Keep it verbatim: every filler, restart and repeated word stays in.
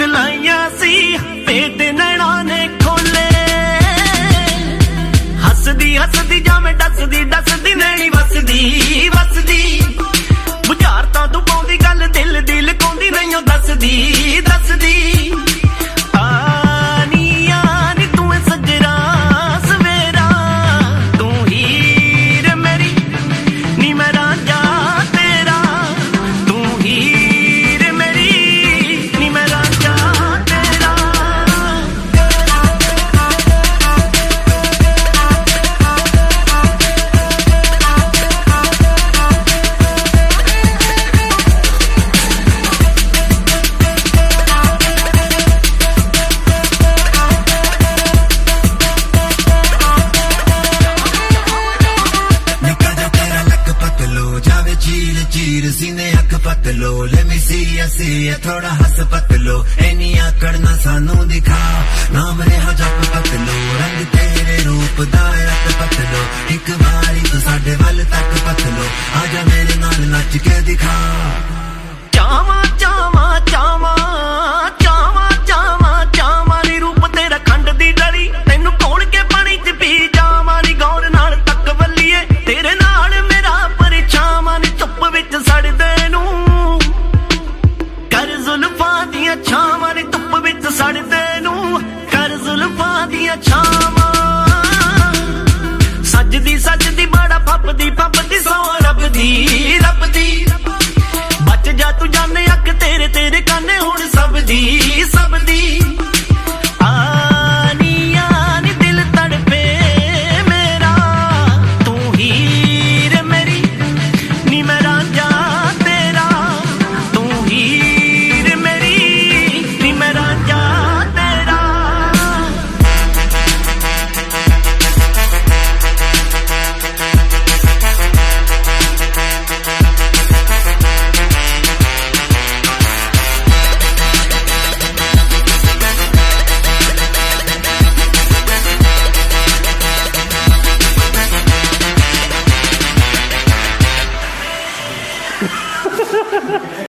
लाइया सी पेट नैना ने खोले हसदी हसदी जावे डसदी डसदी नैनी वसदी वसदी बुझारतां तू पाउंदी गल दिल दिल कोंदी नहीं दसदी दसदी थोड़ा हस पतलो एनी आकड़ना सानू दिखा नाम रहा जप पतलो रंग तेरे रूप दा रत पतलो एक बारी तू साडे वल तक पतलो आजा मेरे नाल नच के दिखा चावा चावा चावा चावा चावा चावा नी रूप तेरा खंड दी डरी तेनू खोल के पानी च पी जावा नी गौर नाल तक वल्लीए तेरे नाल मेरा परछावां नी धुप विच सड़दे नू कर जुल्फां दियां छावां नी धुप विच सड़दे नू कर जुल्फां दियां छावां सजदी सजदी बड़ा फपदी फपदी सौ रब दी